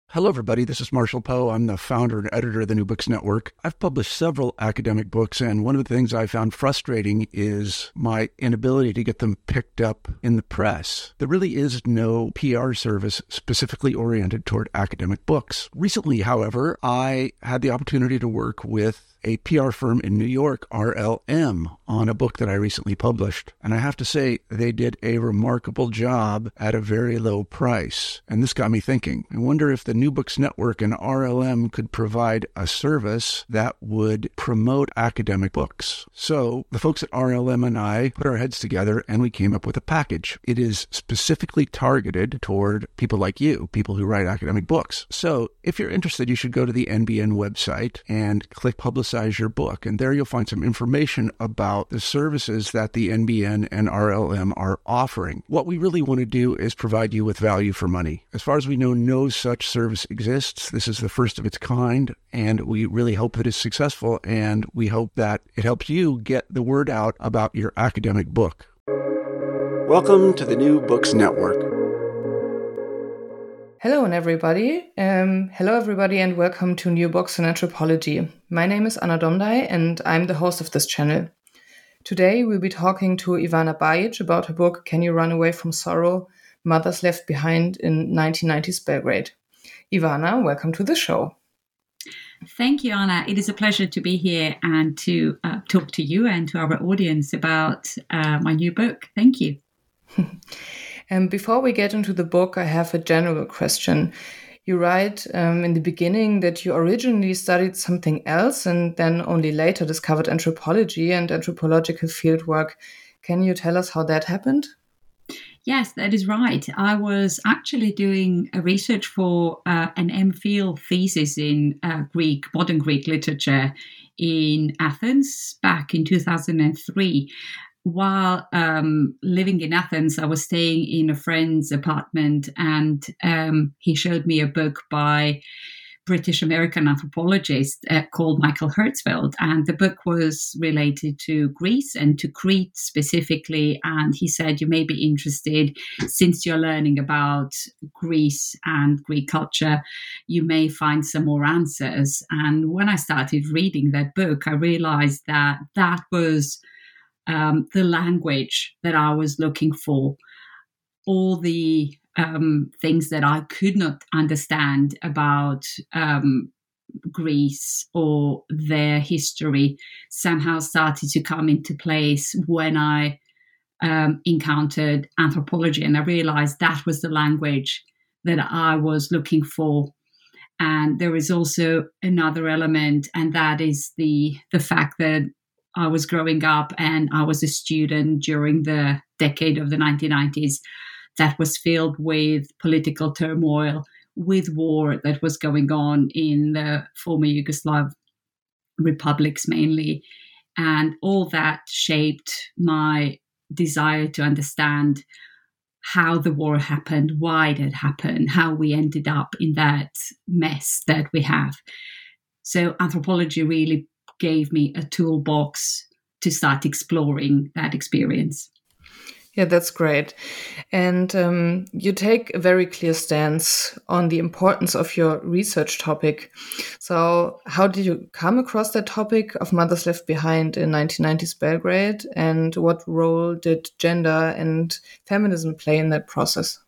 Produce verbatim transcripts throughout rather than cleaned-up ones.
Hello, everybody. This is Marshall Poe. I'm the founder and editor of the New Books Network. I've published several academic books, and one of the things I found frustrating is my inability to get them picked up in the press. There really is no P R service specifically oriented toward academic books. Recently, however, I had the opportunity to work with a P R firm in New York, R L M, on a book that I recently published. And I have to say, they did a remarkable job at a very low price. And this got me thinking. I wonder if the New Books Network and R L M could provide a service that would promote academic books. So the folks at R L M and I put our heads together and we came up with a package. It is specifically targeted toward people like you, people who write academic books. So if you're interested, you should go to the N B N website and click Publicize your book. And there you'll find some information about the services that the N B N and R L M are offering. What we really want to do is provide you with value for money. As far as we know, no such service exists. This is the first of its kind, and we really hope that it's successful, and we hope that it helps you get the word out about your academic book. Welcome to the New Books Network. Hello, and everybody. Um, hello, everybody, and welcome to New Books in Anthropology. My name is Anna Domdai, and I'm the host of this channel. Today, we'll be talking to Ivana Bajic about her book, Can You Run Away from Sorrow? Mothers Left Behind in nineteen nineties Belgrade. Ivana, welcome to the show. Thank you, Anna. It is a pleasure to be here and to uh, talk to you and to our audience about uh, my new book. Thank you. And before we get into the book, I have a general question. You write um, in the beginning that you originally studied something else and then only later discovered anthropology and anthropological fieldwork. Can you tell us how that happened? Yes, that is right. I was actually doing a research for uh, an MPhil thesis in uh, Greek, modern Greek literature in Athens back in two thousand three. While um, living in Athens, I was staying in a friend's apartment, and um, he showed me a book by British-American anthropologist uh, called Michael Herzfeld. And the book was related to Greece and to Crete specifically. And he said, you may be interested, since you're learning about Greece and Greek culture, you may find some more answers. And when I started reading that book, I realized that that was Um, the language that I was looking for, all the um, things that I could not understand about um, Greece or their history somehow started to come into place when I um, encountered anthropology. And I realized that was the language that I was looking for. And there is also another element, and that is the the fact that I was growing up and I was a student during the decade of the nineteen nineties that was filled with political turmoil, with war that was going on in the former Yugoslav republics mainly. And all that shaped my desire to understand how the war happened, why it had happened, how we ended up in that mess that we have. So anthropology really gave me a toolbox to start exploring that experience. Yeah, that's great. And um, you take a very clear stance on the importance of your research topic. So how did you come across that topic of Mothers Left Behind in nineteen nineties Belgrade? And what role did gender and feminism play in that process?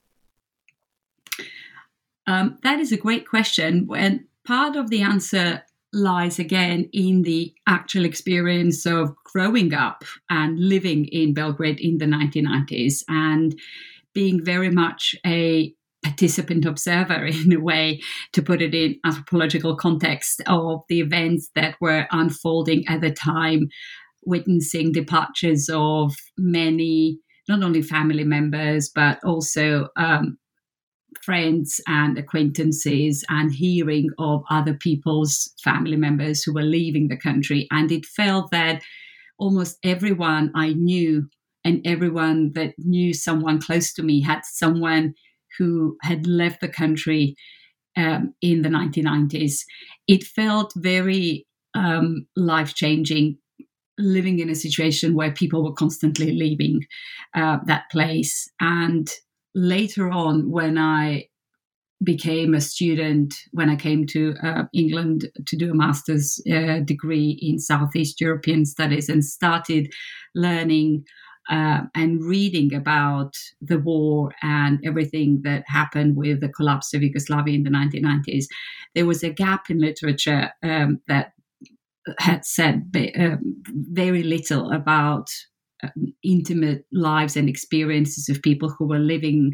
Um, that is a great question. And part of the answer lies again in the actual experience of growing up and living in Belgrade in the nineteen nineties and being very much a participant observer, in a way, to put it in anthropological context, of the events that were unfolding at the time, witnessing departures of many, not only family members, but also um, friends and acquaintances, and hearing of other people's family members who were leaving the country. And it felt that almost everyone I knew and everyone that knew someone close to me had someone who had left the country um, in the nineteen nineties. It felt very um, life-changing, living in a situation where people were constantly leaving uh, that place. And later on, when I became a student when I came to uh, England to do a master's uh, degree in Southeast European studies, and started learning uh, and reading about the war and everything that happened with the collapse of Yugoslavia in the nineteen nineties, there was a gap in literature um, that had said uh, very little about um, intimate lives and experiences of people who were living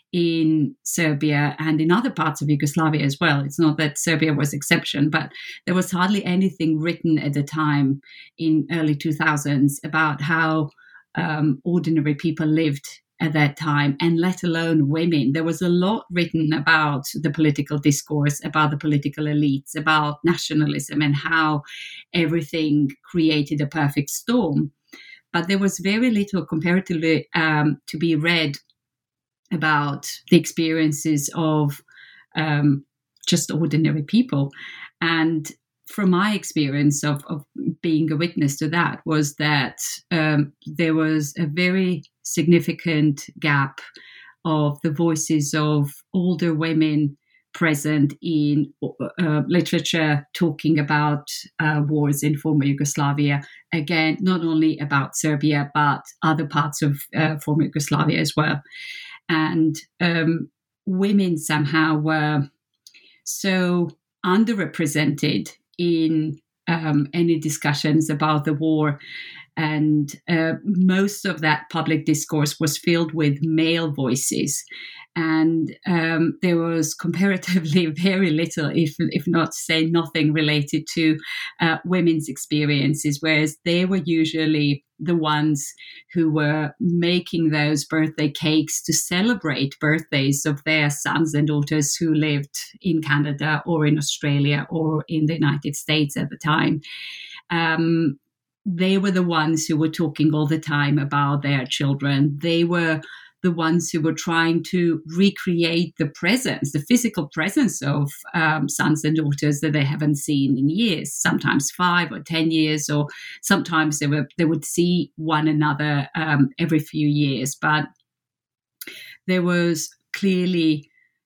in Serbia and in other parts of Yugoslavia as well. It's not that Serbia was exception, but there was hardly anything written at the time in early two thousands about how um, ordinary people lived at that time, and let alone women. There was a lot written about the political discourse, about the political elites, about nationalism, and how everything created a perfect storm. But there was very little comparatively um, to be read about the experiences of um, just ordinary people. And from my experience of, of being a witness to that was that um, there was a very significant gap of the voices of older women present in uh, literature talking about uh, wars in former Yugoslavia. Again, not only about Serbia, but other parts of uh, former Yugoslavia as well. And um, women somehow were so underrepresented in um, any discussions about the war. And uh, most of that public discourse was filled with male voices. And um, there was comparatively very little, if if not say nothing, related to uh, women's experiences, whereas they were usually the ones who were making those birthday cakes to celebrate birthdays of their sons and daughters who lived in Canada or in Australia or in the United States at the time. Um, they were the ones who were talking all the time about their children. They were the ones who were trying to recreate the presence, the physical presence of um, sons and daughters that they haven't seen in years, sometimes five or ten years, or sometimes they were they would see one another um, every few years. But there was clearly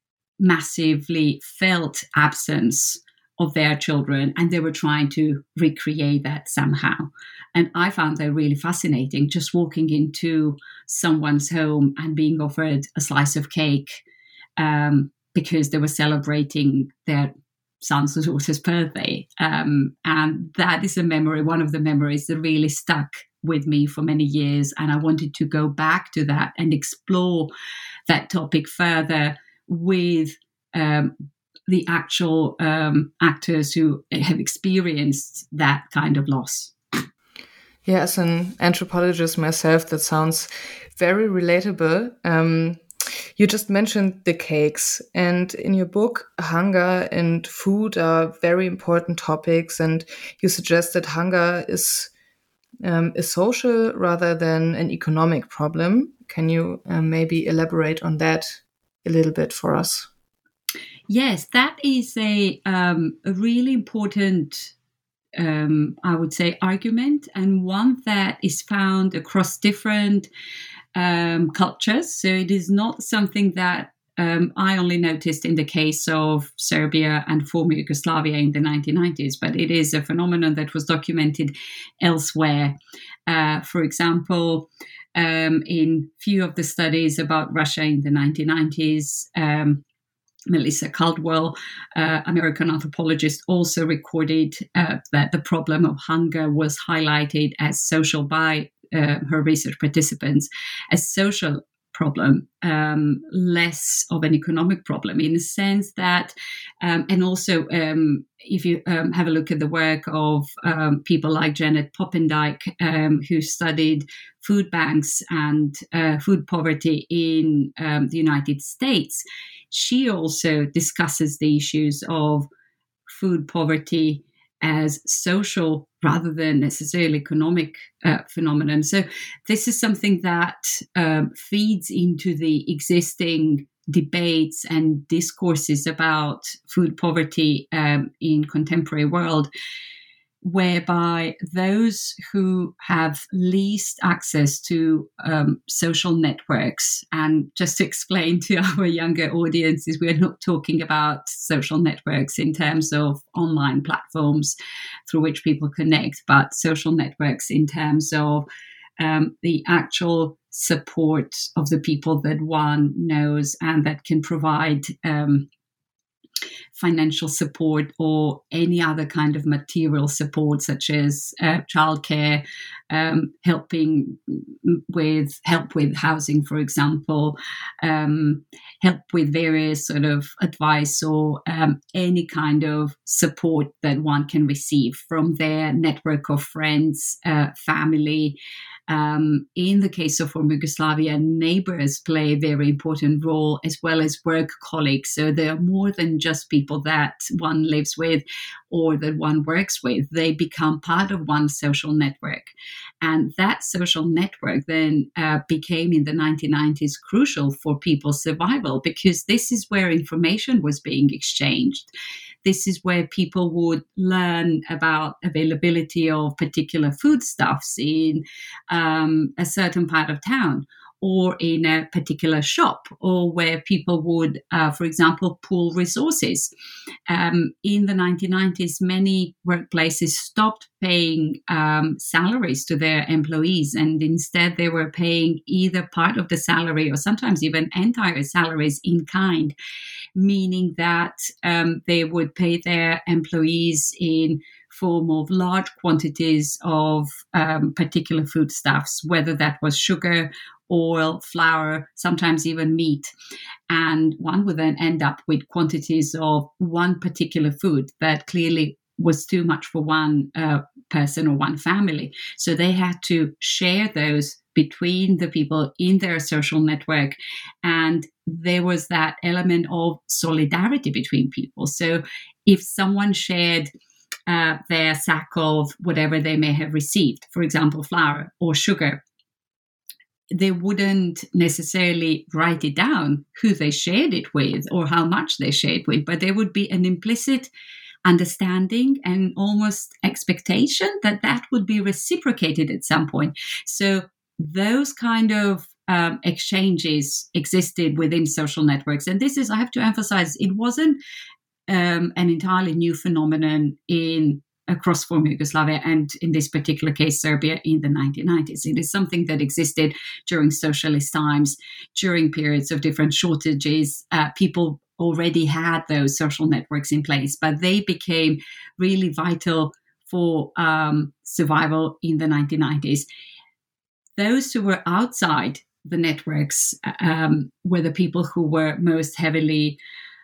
massively felt absence of their children, and they were trying to recreate that somehow. And I found that really fascinating, just walking into someone's home and being offered a slice of cake um, because they were celebrating their son's or daughter's birthday. Um, and that is a memory, one of the memories that really stuck with me for many years. And I wanted to go back to that and explore that topic further with um, the actual um, actors who have experienced that kind of loss. Yeah, as an anthropologist myself, that sounds very relatable. Um, you just mentioned the cakes, and in your book, hunger and food are very important topics, and you suggest that hunger is um, a social rather than an economic problem. Can you uh, maybe elaborate on that a little bit for us? Yes, that is a, um, a really important Um, I would say, argument, and one that is found across different um, cultures. So it is not something that um, I only noticed in the case of Serbia and former Yugoslavia in the nineteen nineties, but it is a phenomenon that was documented elsewhere. Uh, for example, um, in few of the studies about Russia in the nineteen nineties, um, Melissa Caldwell, uh, American anthropologist, also recorded uh, that the problem of hunger was highlighted as social by uh, her research participants, as social problem, um, less of an economic problem, in the sense that, um, and also um, if you um, have a look at the work of um, people like Janet Poppendike, um, who studied food banks and uh, food poverty in um, the United States, she also discusses the issues of food poverty as social rather than necessarily economic uh, phenomenon. So this is something that um, feeds into the existing debates and discourses about food poverty um, in contemporary world. whereby those who have least access to um, social networks, and just to explain to our younger audiences, we're not talking about social networks in terms of online platforms through which people connect, but social networks in terms of um, the actual support of the people that one knows and that can provide um, financial support or any other kind of material support, such as uh, childcare, um, helping with help with housing, for example, um, help with various sort of advice or um, any kind of support that one can receive from their network of friends, uh, family. Um, in the case of former Yugoslavia, neighbors play a very important role, as well as work colleagues. So they are more than just people that one lives with or that one works with. They become part of one's social network. And that social network then uh, became in the nineteen nineties crucial for people's survival, because this is where information was being exchanged. This is where people would learn about availability of particular foodstuffs in um, a certain part of town or in a particular shop, or where people would, uh, for example, pool resources. Um, in the nineteen nineties, many workplaces stopped paying um, salaries to their employees, and instead they were paying either part of the salary or sometimes even entire salaries in kind, meaning that um, they would pay their employees in form of large quantities of um, particular foodstuffs, whether that was sugar, oil, flour, sometimes even meat. And one would then end up with quantities of one particular food that clearly was too much for one uh, person or one family. So they had to share those between the people in their social network. And there was that element of solidarity between people. So if someone shared uh, their sack of whatever they may have received, for example, flour or sugar, they wouldn't necessarily write it down who they shared it with or how much they shared with, but there would be an implicit understanding and almost expectation that that would be reciprocated at some point. So those kind of um, exchanges existed within social networks. And this is, I have to emphasize, it wasn't um, an entirely new phenomenon in across former Yugoslavia, and in this particular case, Serbia, in the nineteen nineties. It is something that existed during socialist times, during periods of different shortages. Uh, people already had those social networks in place, but they became really vital for um, survival in the nineteen nineties. Those who were outside the networks um, were the people who were most heavily,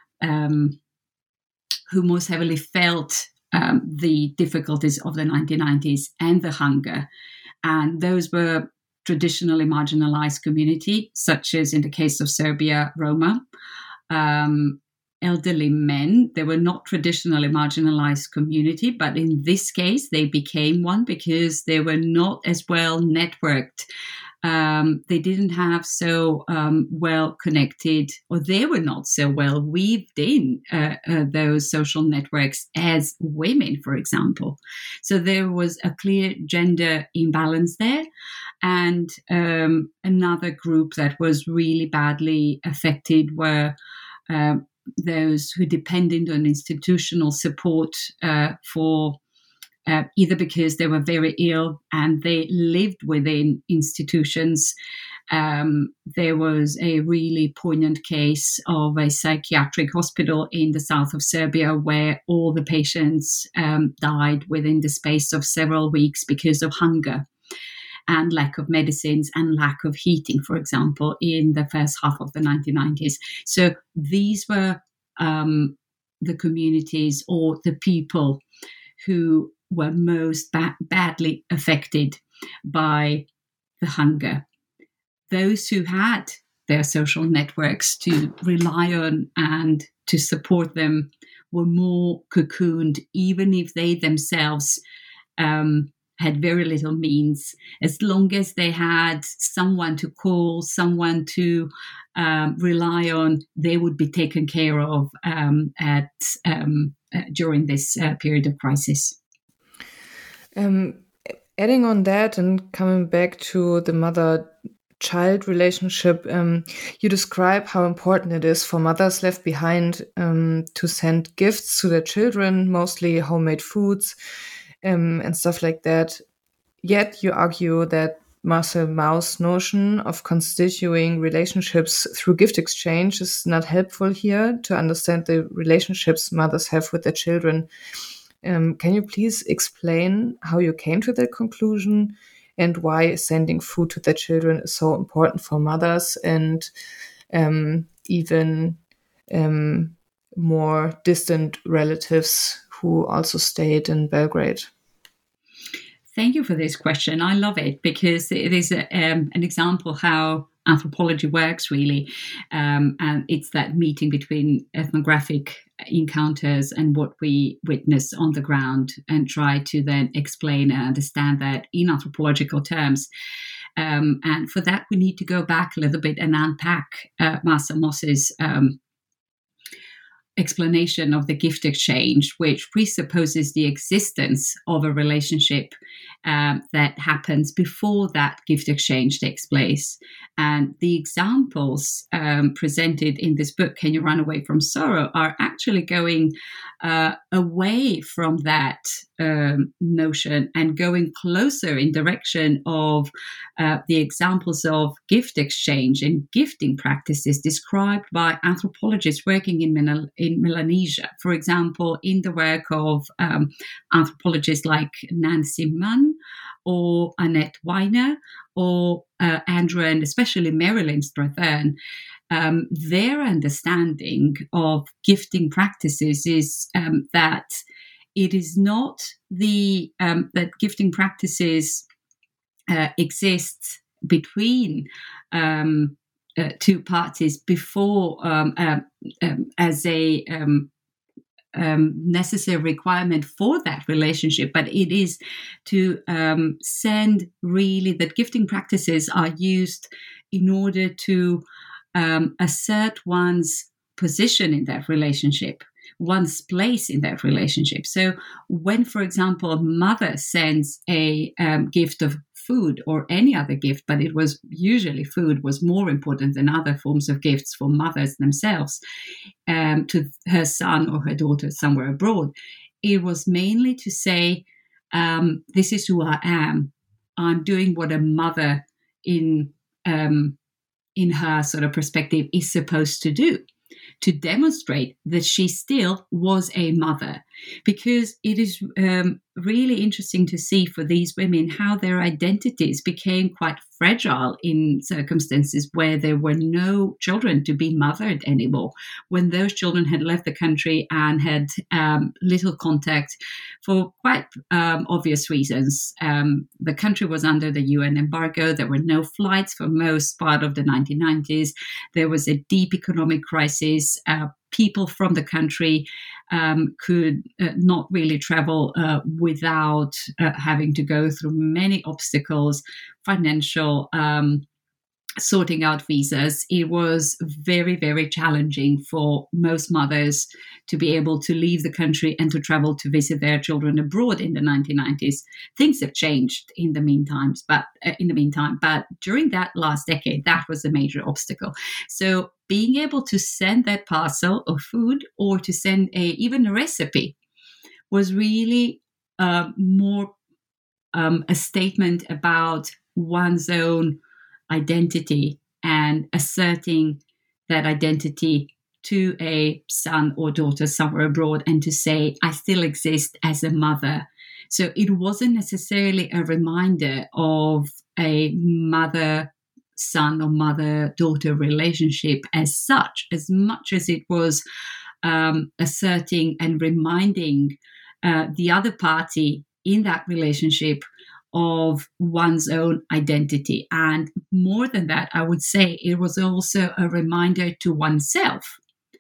um, who most heavily felt Um, the difficulties of the nineteen nineties and the hunger. And those were traditionally marginalized community, such as in the case of Serbia, Roma, um, elderly men. They were not traditionally marginalized community, but in this case, they became one because they were not as well networked. Um, they didn't have so um, well connected, or they were not so well weaved in uh, uh, those social networks as women, for example. So there was a clear gender imbalance there. And um, another group that was really badly affected were uh, those who depended on institutional support uh, for Uh, either because they were very ill and they lived within institutions. Um, there was a really poignant case of a psychiatric hospital in the south of Serbia where all the patients um, died within the space of several weeks because of hunger and lack of medicines and lack of heating, for example, in the first half of the nineteen nineties. So these were um, the communities or the people who were most ba- badly affected by the hunger. Those who had their social networks to rely on and to support them were more cocooned, even if they themselves um, had very little means. As long as they had someone to call, someone to um, rely on, they would be taken care of um, at um, uh, during this uh, period of crisis. Um, adding on that and coming back to the mother-child relationship, um, you describe how important it is for mothers left behind um, to send gifts to their children, mostly homemade foods um, and stuff like that. Yet you argue that Marcel Mauss' notion of constituting relationships through gift exchange is not helpful here to understand the relationships mothers have with their children. Um, can you please explain how you came to that conclusion and why sending food to their children is so important for mothers and um, even um, more distant relatives who also stayed in Belgrade? Thank you for this question. I love it because it is a, um, an example how anthropology works, really. Um, and it's that meeting between ethnographic encounters and what we witness on the ground and try to then explain and understand that in anthropological terms. Um, and for that, we need to go back a little bit and unpack uh, Marcel Mauss's um, explanation of the gift exchange, which presupposes the existence of a relationship um, that happens before that gift exchange takes place. And the examples um, presented in this book, Can You Run Away from Sorrow, are actually going uh, away from that um, notion and going closer in direction of uh, the examples of gift exchange and gifting practices described by anthropologists working in, Mel- in Melanesia. For example, in the work of um, anthropologists like Nancy Munn or Annette Weiner or uh, Andrew and especially Marilyn Strathern, um, their understanding of gifting practices is um, that it is not the um, that gifting practices uh, exist between um, uh, two parties before um, uh, um, as a um, Um, necessary requirement for that relationship, but it is to um, send really that gifting practices are used in order to um, assert one's position in that relationship, one's place in that relationship. So when, for example, a mother sends a um, gift of food or any other gift, but it was usually food was more important than other forms of gifts for mothers themselves, um, to her son or her daughter somewhere abroad, it was mainly to say, um, this is who I am. I'm doing what a mother in um, in her sort of perspective is supposed to do, to demonstrate that she still was a mother. Because it is um, really interesting to see for these women how their identities became quite fragile in circumstances where there were no children to be mothered anymore, when those children had left the country and had um, little contact for quite um, obvious reasons. Um, the country was under the U N embargo. There were no flights for most part of the nineteen nineties. There was a deep economic crisis. Uh, people from the country um, could uh, not really travel uh, without uh, having to go through many obstacles, financial, um, sorting out visas. It was very, very challenging for most mothers to be able to leave the country and to travel to visit their children abroad in the nineteen nineties. Things have changed in the meantime, but uh, in the meantime, but during that last decade, that was a major obstacle. So being able to send that parcel of food or to send a even a recipe was really uh, more um, a statement about one's own identity and asserting that identity to a son or daughter somewhere abroad, and to say, I still exist as a mother. So it wasn't necessarily a reminder of a mother son or mother daughter relationship as such, as much as it was um, asserting and reminding uh, the other party in that relationship of one's own identity. And more than that, I would say it was also a reminder to oneself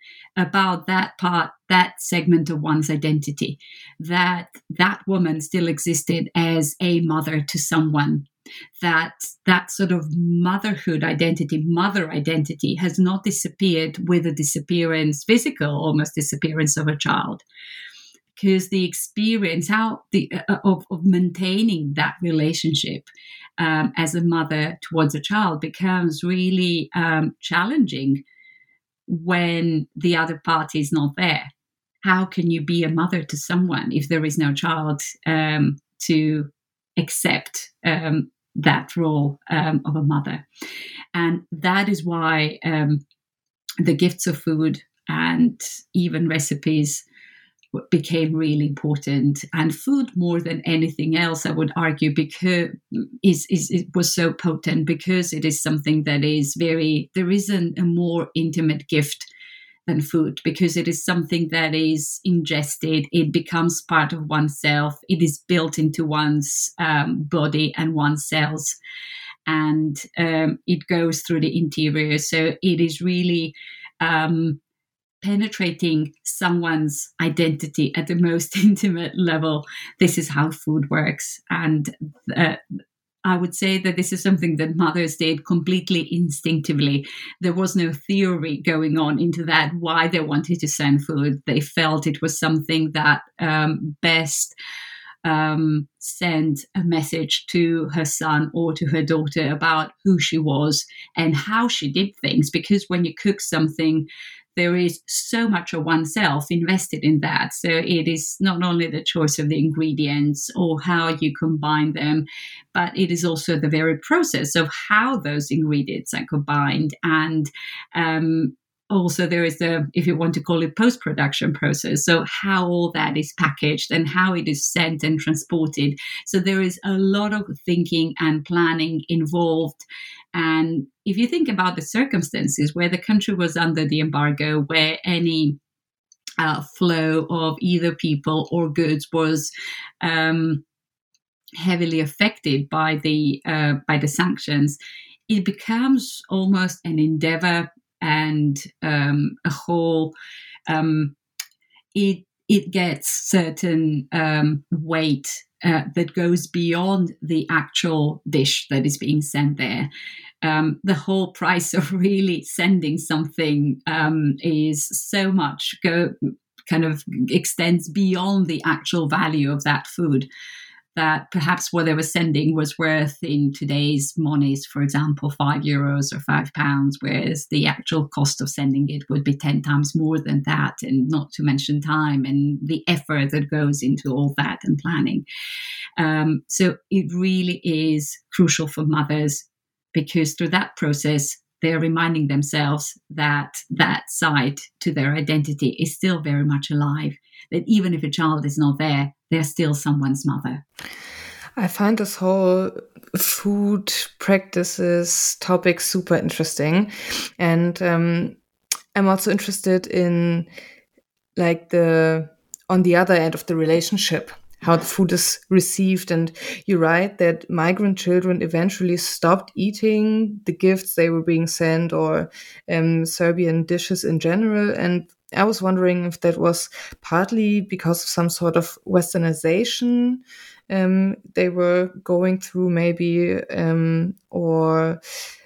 about that part, that segment of one's identity, that that woman still existed as a mother to someone, that that sort of motherhood identity, mother identity has not disappeared with the disappearance, physical almost disappearance of a child. because the experience how the uh, of, of maintaining that relationship um, as a mother towards a child becomes really um, challenging when the other party is not there. How can you be a mother to someone if there is no child um, to accept um, that role um, of a mother? And that is why um, the gifts of food and even recipes became really important. And food, more than anything else, I would argue, because is, is it was so potent because it is something that is very, there isn't a more intimate gift than food, because it is something that is ingested, it becomes part of oneself, it is built into one's um, body and one's cells, and um, it goes through the interior. So it is really um, penetrating someone's identity at the most intimate level. This is how food works. And uh, I would say that this is something that mothers did completely instinctively. There was no theory going on into that, why they wanted to send food. They felt it was something that um, best um, sent a message to her son or to her daughter about who she was and how she did things. Because when you cook something, there is so much of oneself invested in that. So it is not only the choice of the ingredients or how you combine them, but it is also the very process of how those ingredients are combined. And um, also there is the, if you want to call it, post-production process. So how all that is packaged and how it is sent and transported. So there is a lot of thinking and planning involved. And if you think about the circumstances where the country was under the embargo, where any uh, flow of either people or goods was um, heavily affected by the uh, by the sanctions, it becomes almost an endeavor and um, a whole. Um, it it gets certain um, weight uh, that goes beyond the actual dish that is being sent there. Um, the whole price of really sending something um, is so much go kind of extends beyond the actual value of that food, that perhaps what they were sending was worth in today's monies, for example, five euros or five pounds, whereas the actual cost of sending it would be ten times more than that, and not to mention time and the effort that goes into all that and planning. Um, so it really is crucial for mothers, because through that process, they're reminding themselves that that side to their identity is still very much alive, that even if a child is not there, they're still someone's mother. I find this whole food practices topic super interesting. And um, I'm also interested in like the, on the other end of the relationship, how the food is received. And you write that migrant children eventually stopped eating the gifts they were being sent, or um, Serbian dishes in general. And I was wondering if that was partly because of some sort of westernization um, they were going through, maybe, um, or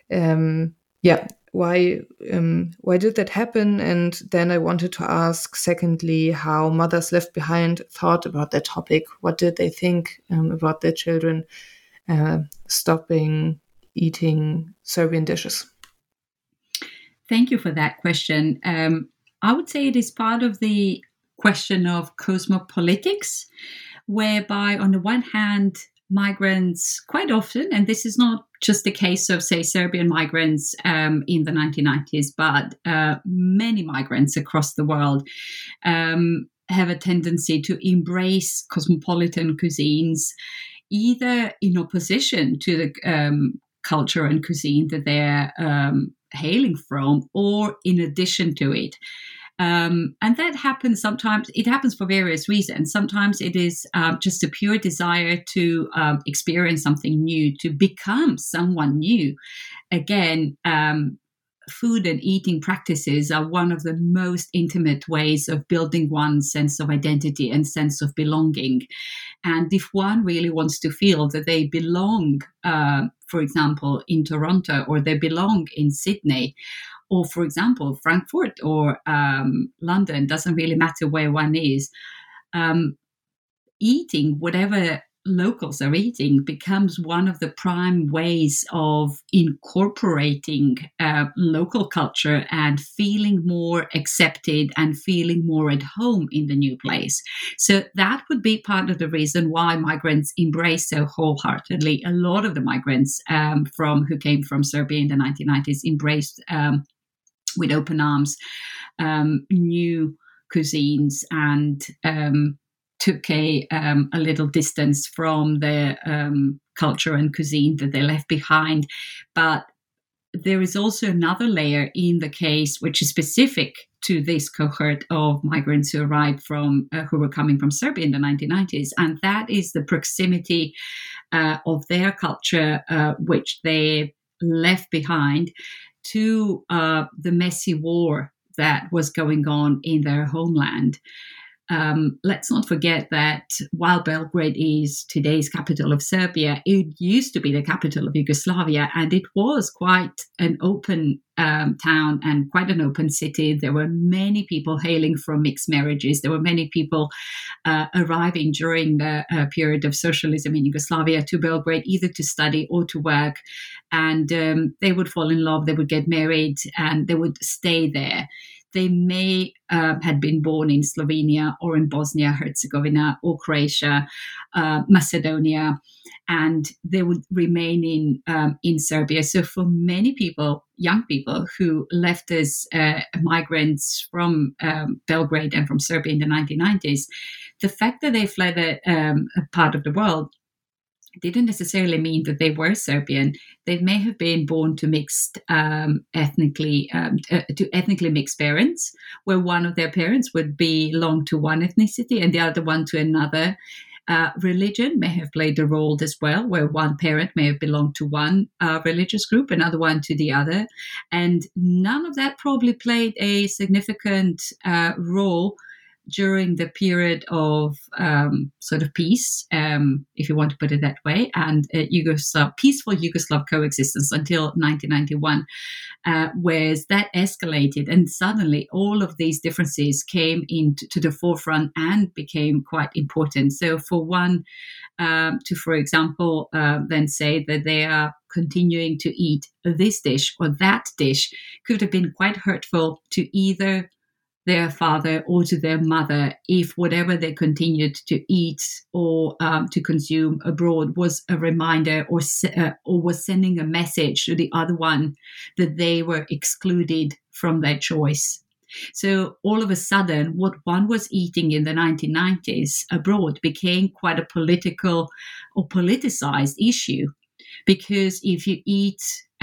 um, yeah, why um, why did that happen? And then I wanted to ask, secondly, how Mothers Left Behind thought about that topic. What did they think um, about their children uh, stopping eating Serbian dishes? Thank you for that question. Um, I would say it is part of the question of cosmopolitics, whereby on the one hand, migrants quite often, and this is not just the case of, say, Serbian migrants um, in the nineteen nineties, but uh, many migrants across the world um, have a tendency to embrace cosmopolitan cuisines, either in opposition to the um, culture and cuisine that they're um, hailing from, or in addition to it. Um, and that happens sometimes, it happens for various reasons. Sometimes it is um, just a pure desire to um, experience something new, to become someone new. Again, um, food and eating practices are one of the most intimate ways of building one's sense of identity and sense of belonging. And if one really wants to feel that they belong, uh, for example, in Toronto, or they belong in Sydney, or, for example, Frankfurt or um, London, doesn't really matter where one is, um, eating whatever locals are eating becomes one of the prime ways of incorporating uh, local culture and feeling more accepted and feeling more at home in the new place. So that would be part of the reason why migrants embrace so wholeheartedly. A lot of the migrants um, from who came from Serbia in the nineteen nineties embraced um, with open arms um, new cuisines and um, took a um, a little distance from the um, culture and cuisine that they left behind. But there is also another layer in the case which is specific to this cohort of migrants who arrived from, uh, who were coming from Serbia in the nineteen nineties, and that is the proximity uh, of their culture, uh, which they left behind, to uh, the messy war that was going on in their homeland. Um, let's not forget that while Belgrade is today's capital of Serbia, it used to be the capital of Yugoslavia, and it was quite an open um, town and quite an open city. There were many people hailing from mixed marriages. There were many people uh, arriving during the uh, period of socialism in Yugoslavia to Belgrade, either to study or to work. And um, they would fall in love, they would get married, and they would stay there. They may uh, had been born in Slovenia or in Bosnia, Herzegovina or Croatia, uh, Macedonia, and they would remain in um, in Serbia. So for many people, young people who left as uh, migrants from um, Belgrade and from Serbia in the nineteen nineties, the fact that they fled a, um, a part of the world didn't necessarily mean that they were Serbian. They may have been born to mixed, um, ethnically, um, uh, to ethnically mixed parents, where one of their parents would belong to one ethnicity and the other one to another. Uh, religion may have played a role as well, where one parent may have belonged to one uh, religious group, another one to the other. And none of that probably played a significant uh, role during the period of um, sort of peace, um, if you want to put it that way, and uh, Yugoslav, peaceful Yugoslav coexistence until nineteen ninety-one, uh, whereas that escalated and suddenly all of these differences came into to the forefront and became quite important. So for one, um, to, for example, uh, then say that they are continuing to eat this dish or that dish could have been quite hurtful to either their father or to their mother if whatever they continued to eat or um, to consume abroad was a reminder or uh, or was sending a message to the other one that they were excluded from their choice. So all of a sudden, what one was eating in the nineteen nineties abroad became quite a political or politicized issue, because if you eat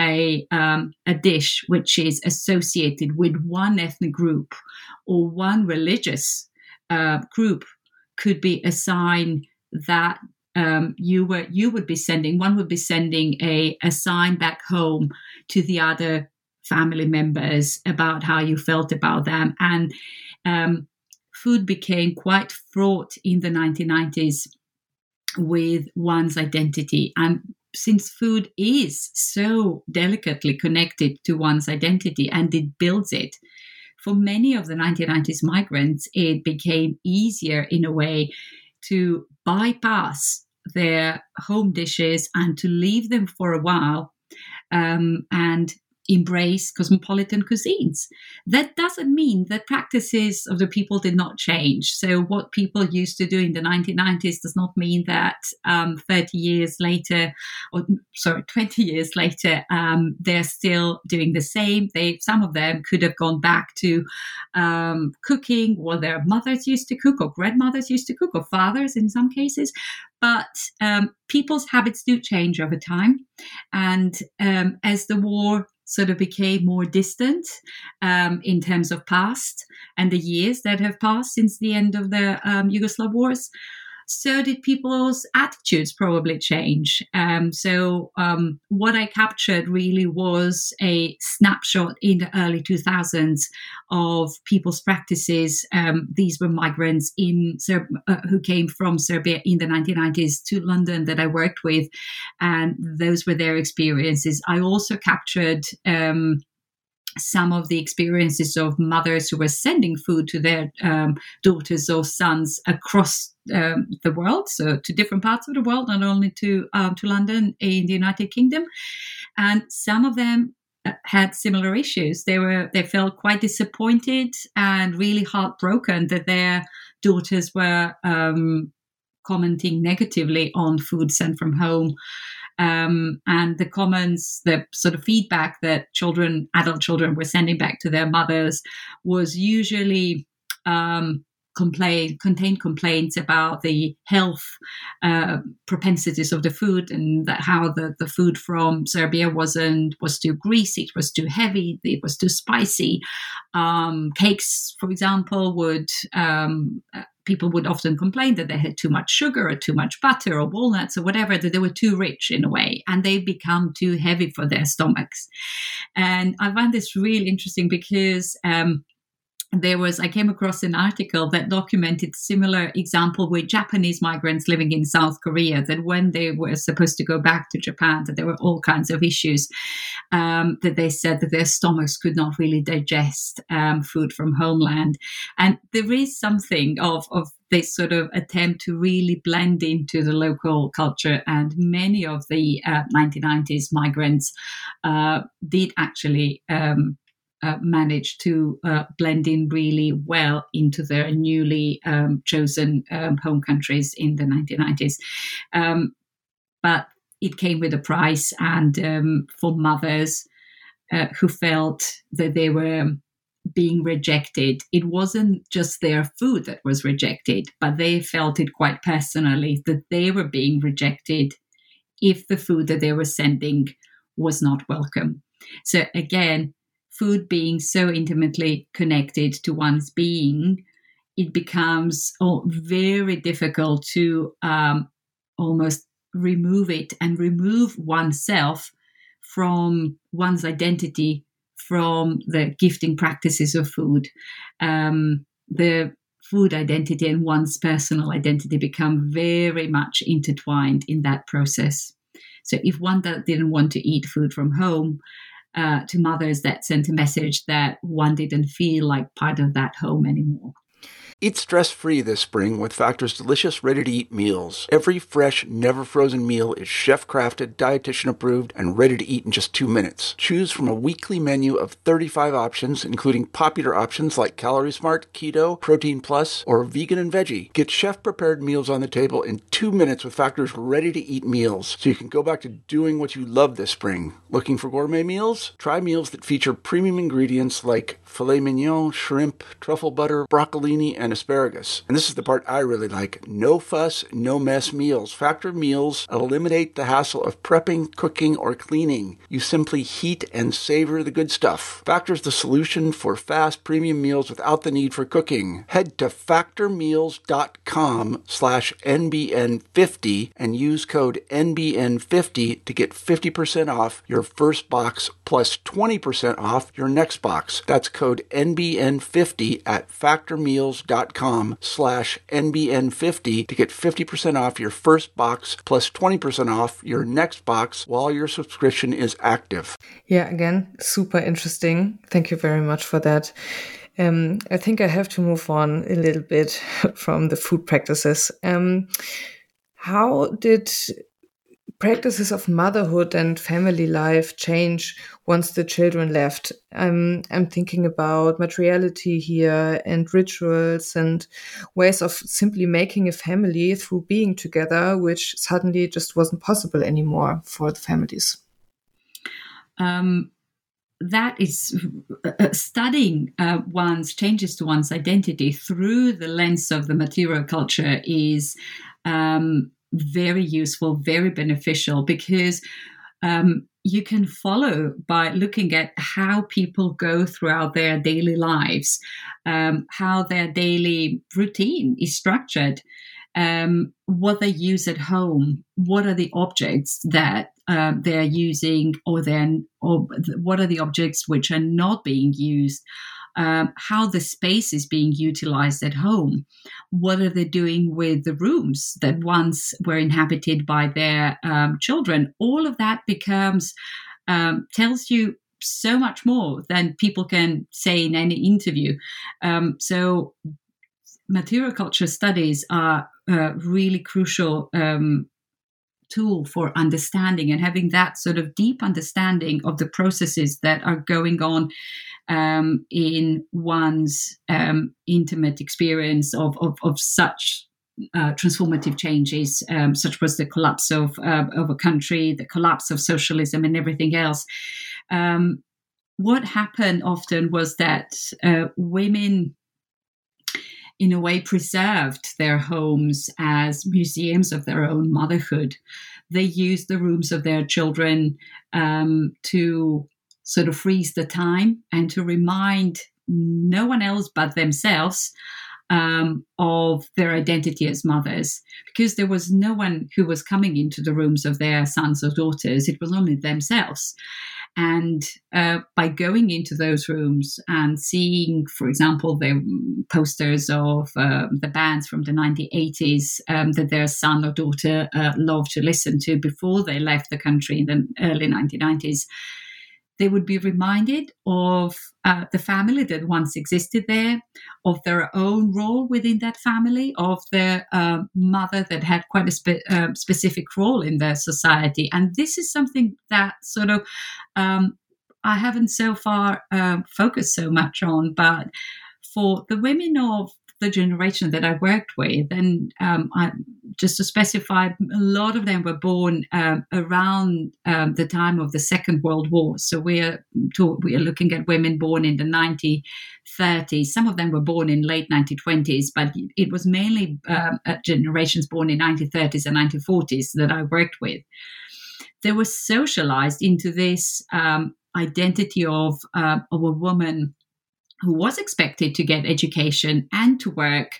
a um, a dish which is associated with one ethnic group or one religious uh, group, could be a sign that um, you were you would be sending one would be sending a, a sign back home to the other family members about how you felt about them. And um, food became quite fraught in the nineteen nineties with one's identity. And since food is so delicately connected to one's identity and it builds it, for many of the nineteen nineties migrants, it became easier in a way to bypass their home dishes and to leave them for a while um, and embrace cosmopolitan cuisines. That doesn't mean that practices of the people did not change. So what people used to do in the nineteen nineties does not mean that um, thirty years later, or sorry, twenty years later, um, they're still doing the same. They, some of them could have gone back to um, cooking what their mothers used to cook or grandmothers used to cook or fathers in some cases. But um, people's habits do change over time. And um, as the war sort of became more distant um, in terms of past and the years that have passed since the end of the um, Yugoslav wars, so did people's attitudes probably change. Um, so um, what I captured really was a snapshot in the early two thousands of people's practices. Um, these were migrants in Serb- uh, who came from Serbia in the nineteen nineties to London that I worked with, and those were their experiences. I also captured um, some of the experiences of mothers who were sending food to their um, daughters or sons across um, the world, so to different parts of the world, not only to um, to London in the United Kingdom. And some of them had similar issues. They were they felt quite disappointed and really heartbroken that their daughters were um, commenting negatively on food sent from home. Um, and the comments, the sort of feedback that children, adult children were sending back to their mothers was usually um, complain, contained complaints about the health uh, propensities of the food, and that how the, the food from Serbia wasn't was too greasy, it was too heavy, it was too spicy. Um, cakes, for example, would um, people would often complain that they had too much sugar or too much butter or walnuts or whatever, that they were too rich in a way, and they become too heavy for their stomachs. And I find this really interesting because um, there was, I came across an article that documented similar example with Japanese migrants living in South Korea, that when they were supposed to go back to Japan, that there were all kinds of issues, um, that they said that their stomachs could not really digest um, food from homeland. And there is something of, of this sort of attempt to really blend into the local culture. And many of the uh, nineteen nineties migrants uh, did actually um, Uh, managed to uh, blend in really well into their newly um, chosen um, home countries in the nineteen nineties. Um, but it came with a price, and um, for mothers uh, who felt that they were being rejected, it wasn't just their food that was rejected, but they felt it quite personally, that they were being rejected if the food that they were sending was not welcome. So again, food being so intimately connected to one's being, it becomes oh, very difficult to um, almost remove it and remove oneself from one's identity, from the gifting practices of food. Um, the food identity and one's personal identity become very much intertwined in that process. So if one that didn't want to eat food from home, Uh, to mothers, that sent a message that one didn't feel like part of that home anymore. Eat stress-free this spring with Factor's delicious, ready-to-eat meals. Every fresh, never-frozen meal is chef-crafted, dietitian-approved, and ready to eat in just two minutes. Choose from a weekly menu of thirty-five options, including popular options like Calorie Smart, Keto, Protein Plus, or Vegan and Veggie. Get chef-prepared meals on the table in two minutes with Factor's ready-to-eat meals, so you can go back to doing what you love this spring. Looking for gourmet meals? Try meals that feature premium ingredients like filet mignon, shrimp, truffle butter, broccolini, and asparagus. And this is the part I really like. No fuss, no mess meals. Factor meals eliminate the hassle of prepping, cooking, or cleaning. You simply heat and savor the good stuff. Factor's the solution for fast premium meals without the need for cooking. Head to factormeals.com slash NBN50 and use code N B N fifty to get fifty percent off your first box plus twenty percent off your next box. That's code N B N fifty at factormeals.com slash NBN50 to get fifty percent off your first box plus twenty percent off your next box while your subscription is active. Yeah, again, super interesting. Thank you very much for that. Um, I think I have to move on a little bit from the food practices. Um, how did practices of motherhood and family life change once the children left? I'm I'm thinking about materiality here and rituals and ways of simply making a family through being together, which suddenly just wasn't possible anymore for the families. Um, that is uh, studying uh, one's changes to one's identity through the lens of the material culture is um, very useful, very beneficial, because um, you can follow by looking at how people go throughout their daily lives, um, how their daily routine is structured, um, what they use at home, what are the objects that uh, they're using, or then, or what are the objects which are not being used. Um, how the space is being utilized at home. What are they doing with the rooms that once were inhabited by their um, children? All of that becomes, um, tells you so much more than people can say in any interview. Um, so material culture studies are a really crucial um, tool for understanding and having that sort of deep understanding of the processes that are going on um, in one's um, intimate experience of, of, of such uh, transformative changes, um, such was the collapse of, uh, of a country, the collapse of socialism and everything else. Um, what happened often was that uh, women in a way preserved their homes as museums of their own motherhood. They used the rooms of their children um, to sort of freeze the time and to remind no one else but themselves um, of their identity as mothers, because there was no one who was coming into the rooms of their sons or daughters. It was only themselves. And uh, by going into those rooms and seeing, for example, the posters of uh, the bands from the nineteen eighties um, that their son or daughter uh, loved to listen to before they left the country in the early nineteen nineties, they would be reminded of uh, the family that once existed there, of their own role within that family, of their uh, mother that had quite a spe- uh, specific role in their society. And this is something that sort of um, I haven't so far uh, focused so much on, but for the women of the generation that I worked with, and um, I, just to specify, a lot of them were born um, around um, the time of the Second World War. So we are taught, we are looking at women born in the nineteen thirties. Some of them were born in late nineteen twenties, but it was mainly um, generations born in nineteen thirties and nineteen forties that I worked with. They were socialized into this um, identity of uh, of a woman who was expected to get education and to work,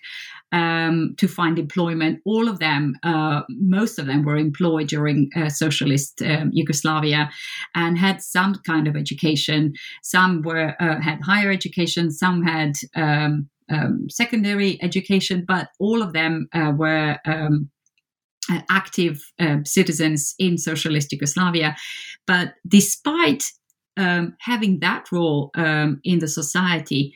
um, to find employment. All of them, uh, most of them were employed during uh, socialist um, Yugoslavia and had some kind of education. Some were uh, had higher education, some had um, um, secondary education, but all of them uh, were um, active uh, citizens in socialist Yugoslavia. But despite Um, having that role um, in the society,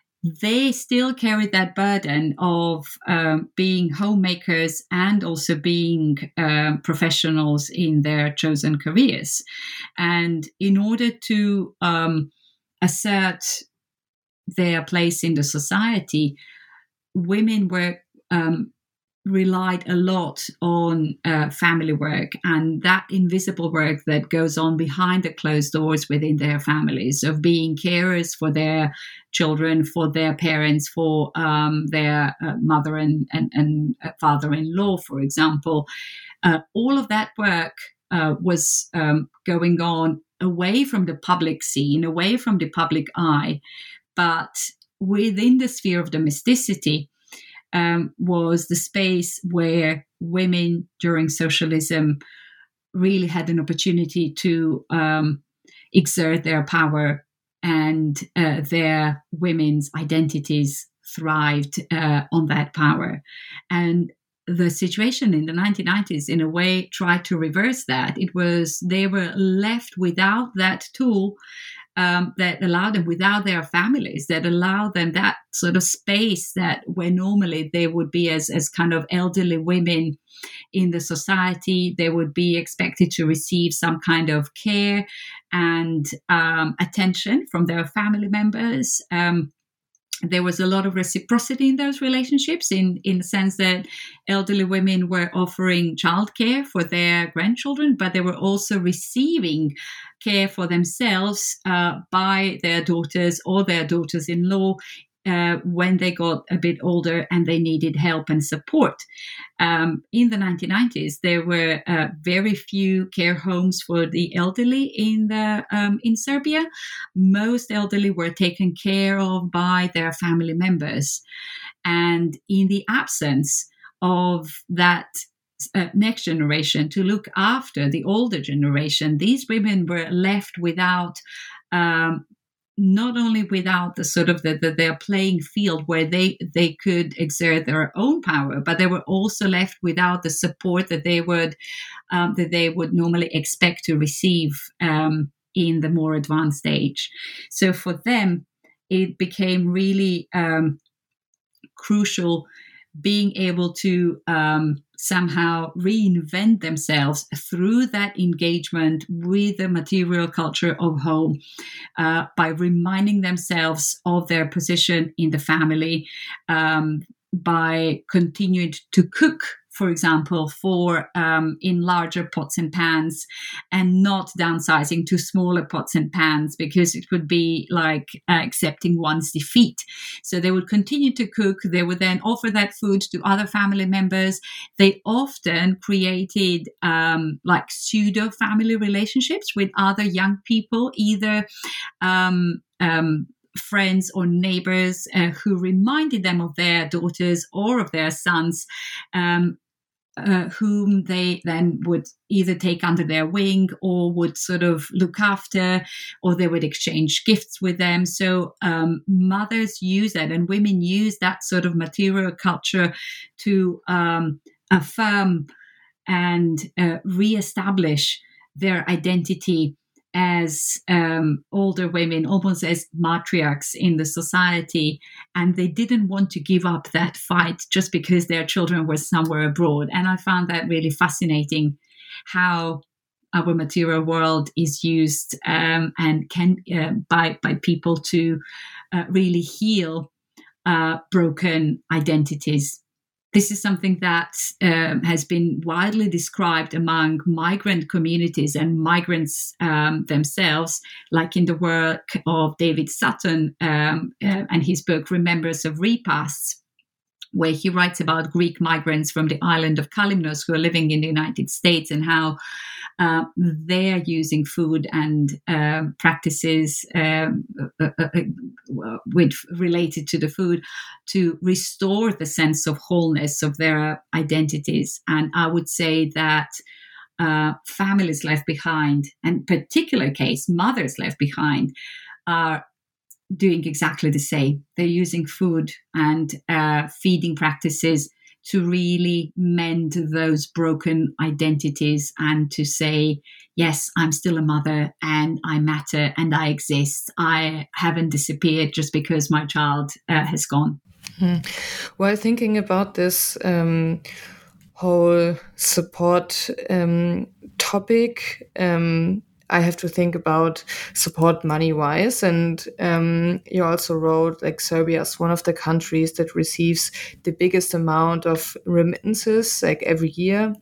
they still carried that burden of um, being homemakers and also being uh, professionals in their chosen careers. And in order to um, assert their place in the society, women were um, relied a lot on uh, family work and that invisible work that goes on behind the closed doors within their families, of being carers for their children, for their parents, for um, their uh, mother and, and, and father-in-law, for example. Uh, all of that work uh, was um, going on away from the public scene, away from the public eye, but within the sphere of domesticity. Um, was the space where women during socialism really had an opportunity to um, exert their power, and uh, their women's identities thrived uh, on that power. And the situation in the nineteen nineties, in a way, tried to reverse that. It was they were left without that tool Um, that allowed them, without their families, that allowed them that sort of space that where normally they would be as, as kind of elderly women in the society, they would be expected to receive some kind of care and um, attention from their family members. Um, There was a lot of reciprocity in those relationships, in, in the sense that elderly women were offering childcare for their grandchildren, but they were also receiving care for themselves uh, by their daughters or their daughters-in-law uh, when they got a bit older and they needed help and support. Um, in the nineteen nineties, there were uh, very few care homes for the elderly in the um, in Serbia. Most elderly were taken care of by their family members. And in the absence of that uh, next generation to look after the older generation, these women were left without um, not only without the sort of the, the, their playing field where they, they could exert their own power, but they were also left without the support that they would um, that they would normally expect to receive um, in the more advanced age. So for them, it became really um, crucial being able to um, somehow reinvent themselves through that engagement with the material culture of home, uh, by reminding themselves of their position in the family, um, by continuing to cook, for example, for um, in larger pots and pans, and not downsizing to smaller pots and pans, because it would be like uh, accepting one's defeat. So they would continue to cook. They would then offer that food to other family members. They often created um, like pseudo family relationships with other young people, either um, um, friends or neighbors uh, who reminded them of their daughters or of their sons, um, uh, whom they then would either take under their wing or would sort of look after, or they would exchange gifts with them. So um, mothers use that, and women use that sort of material culture to um, affirm and uh, reestablish their identity as um, older women, almost as matriarchs in the society. And they didn't want to give up that fight just because their children were somewhere abroad. And I found that really fascinating, how our material world is used um, and can uh, by, by people to uh, really heal uh, broken identities. This is something that um, has been widely described among migrant communities and migrants um, themselves, like in the work of David Sutton um, uh, and his book Remembrance of Repasts, where he writes about Greek migrants from the island of Kalymnos who are living in the United States, and how uh, they're using food and uh, practices um, uh, uh, uh, with related to the food to restore the sense of wholeness of their identities. And I would say that uh, families left behind, and particular case mothers left behind, are doing exactly the same. They're using food and uh, feeding practices to really mend those broken identities and to say, yes, I'm still a mother and I matter and I exist. I haven't disappeared just because my child uh, has gone. Hmm. While thinking about this um, whole support um, topic, um, I have to think about support money-wise. And um, you also wrote, like, Serbia is one of the countries that receives the biggest amount of remittances, like, every year.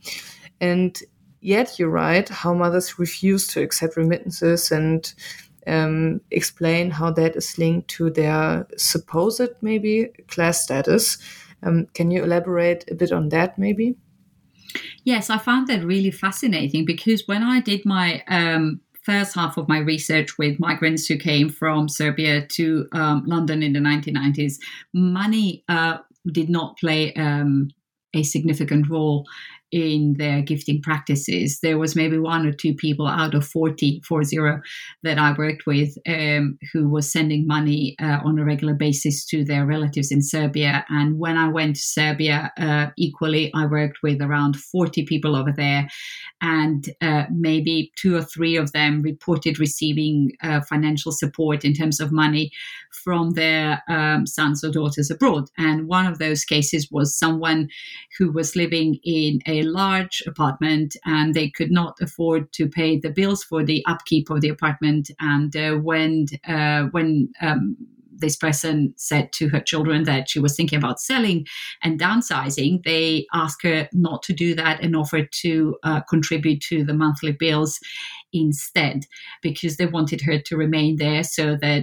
And yet you write how mothers refuse to accept remittances, and um, explain how that is linked to their supposed, maybe, class status. Um, can you elaborate a bit on that, maybe? Yes, I found that really fascinating, because when I did my um, first half of my research with migrants who came from Serbia to um, London in the nineteen nineties, money uh, did not play um, a significant role in their gifting practices. There was maybe one or two people out of forty, four zero, that I worked with um, who was sending money uh, on a regular basis to their relatives in Serbia. And when I went to Serbia, uh, equally, I worked with around forty people over there. And uh, maybe two or three of them reported receiving uh, financial support in terms of money from their um, sons or daughters abroad. And one of those cases was someone who was living in a large apartment, and they could not afford to pay the bills for the upkeep of the apartment. And uh, when uh, when um, this person said to her children that she was thinking about selling and downsizing, they asked her not to do that and offered to uh, contribute to the monthly bills instead, because they wanted her to remain there so that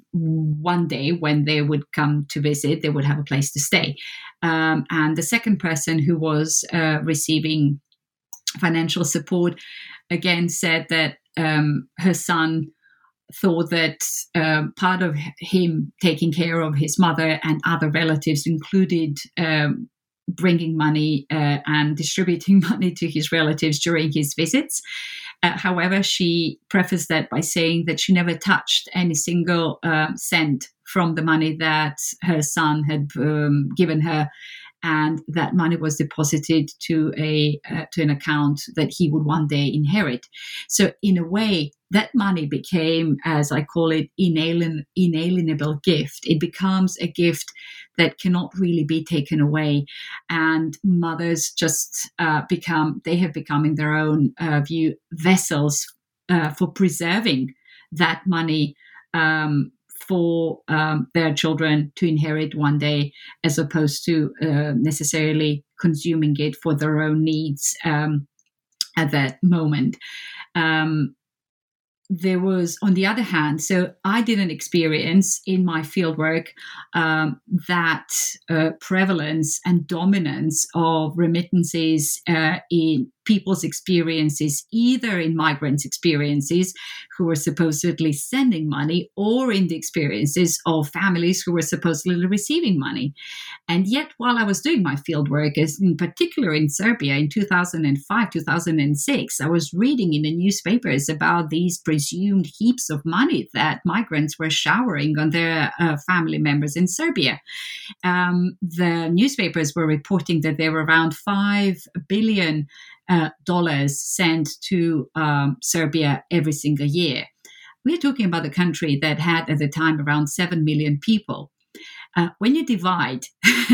one day when they would come to visit, they would have a place to stay. Um, and the second person who was uh, receiving financial support again said that um, her son thought that uh, part of him taking care of his mother and other relatives included um, bringing money uh, and distributing money to his relatives during his visits. Uh, however, she prefaced that by saying that she never touched any single uh, cent from the money that her son had um, given her, and that money was deposited to a uh, to an account that he would one day inherit. So in a way, that money became, as I call it, inalien, inalienable gift. It becomes a gift that cannot really be taken away, and mothers just uh, become they have become in their own uh, view vessels uh, for preserving that money um, for um, their children to inherit one day, as opposed to uh, necessarily consuming it for their own needs um, at that moment. Um, There was, on the other hand, so I didn't experience in my fieldwork um, that uh, prevalence and dominance of remittances uh, in people's experiences, either in migrants' experiences who were supposedly sending money, or in the experiences of families who were supposedly receiving money. And yet, while I was doing my fieldwork, as in particular in Serbia in two thousand five, two thousand six, I was reading in the newspapers about these presumed heaps of money that migrants were showering on their uh, family members in Serbia. Um, the newspapers were reporting that there were around five billion uh, dollars sent to um, Serbia every single year. We're talking about a country that had at the time around seven million people. Uh, when you divide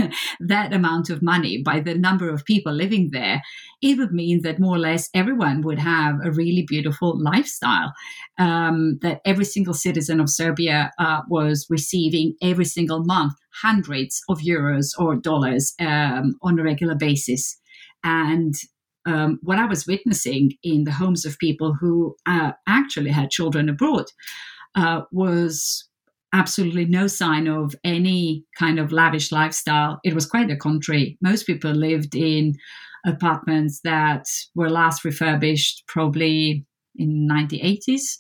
that amount of money by the number of people living there, it would mean that more or less everyone would have a really beautiful lifestyle, um, that every single citizen of Serbia uh, was receiving every single month hundreds of euros or dollars um, on a regular basis. And um, what I was witnessing in the homes of people who uh, actually had children abroad uh, was absolutely no sign of any kind of lavish lifestyle. It was quite the contrary. Most people lived in apartments that were last refurbished probably in the nineteen eighties,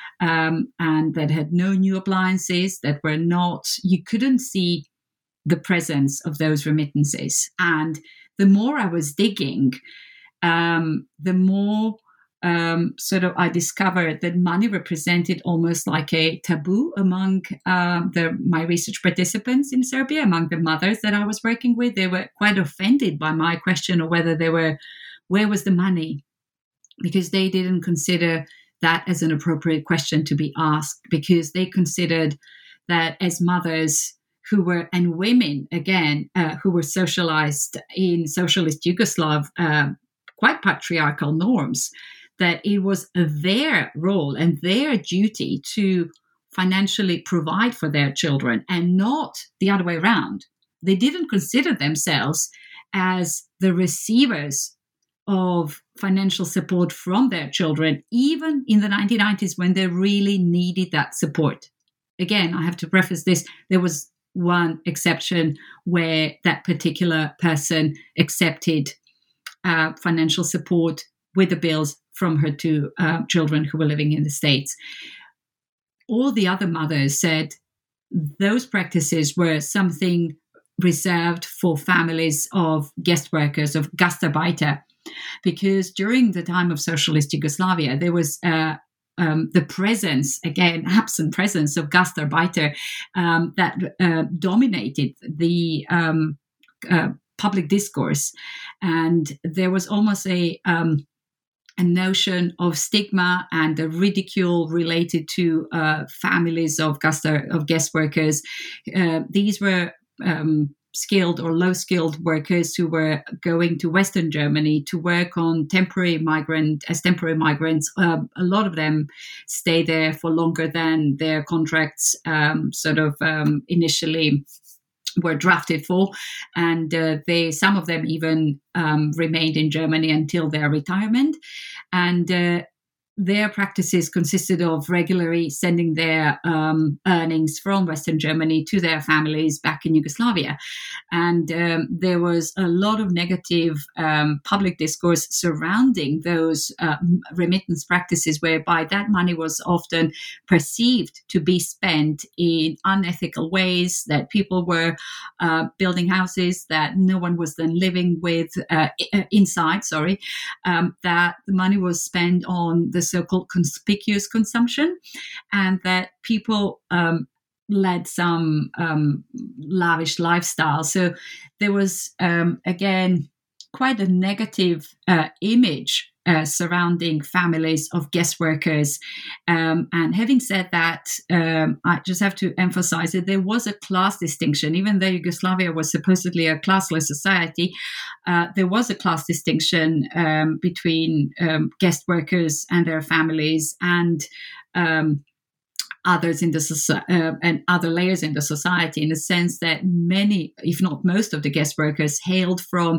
um, and that had no new appliances, that were not, you couldn't see the presence of those remittances. And the more I was digging, um, the more Um, sort of I discovered that money represented almost like a taboo among uh, the, my research participants in Serbia, among the mothers that I was working with. They were quite offended by my question of whether they were, where was the money? Because they didn't consider that as an appropriate question to be asked, because they considered that as mothers who were, and women again, uh, who were socialized in socialist Yugoslav, uh, quite patriarchal norms, that it was their role and their duty to financially provide for their children, and not the other way around. They didn't consider themselves as the receivers of financial support from their children, even in the nineteen nineties when they really needed that support. Again, I have to preface this, there was one exception where that particular person accepted uh, financial support with the bills from her two uh, children who were living in the States. All the other mothers said those practices were something reserved for families of guest workers, of Gastarbeiter, because during the time of socialist Yugoslavia, there was uh, um, the presence, again, absent presence of Gastarbeiter um, that uh, dominated the um, uh, public discourse. And there was almost a... Um, a notion of stigma and the ridicule related to uh, families of guest, of guest workers. Uh, these were um, skilled or low-skilled workers who were going to Western Germany to work on temporary migrant as temporary migrants. Uh, a lot of them stay there for longer than their contracts um, sort of um, initially were drafted for, and uh, they some of them even um, remained in Germany until their retirement. And uh, their practices consisted of regularly sending their um, earnings from Western Germany to their families back in Yugoslavia. And um, there was a lot of negative um, public discourse surrounding those uh, remittance practices, whereby that money was often perceived to be spent in unethical ways, that people were uh, building houses that no one was then living with uh, inside, sorry, um, that the money was spent on the so-called conspicuous consumption, and that people um, led some um, lavish lifestyle. So there was, um, again, quite a negative uh, image uh, surrounding families of guest workers. Um, and having said that, um, I just have to emphasize that there was a class distinction. Even though Yugoslavia was supposedly a classless society, uh, there was a class distinction um, between um, guest workers and their families and um, others in the society uh, and other layers in the society, in the sense that many, if not most, of the guest workers hailed from